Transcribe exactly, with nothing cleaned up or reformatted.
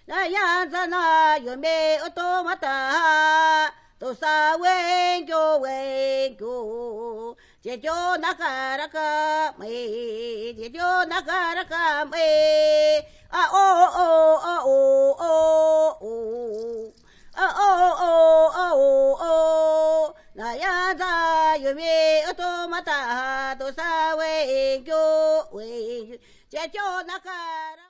那样子那有没有多么的？多少温酒温酒，解救那个那个美，解救那个那个美啊哦哦哦哦哦哦。哦哦哦哦哦哦，那样子有没有多么大？多少温酒温酒，解救那个。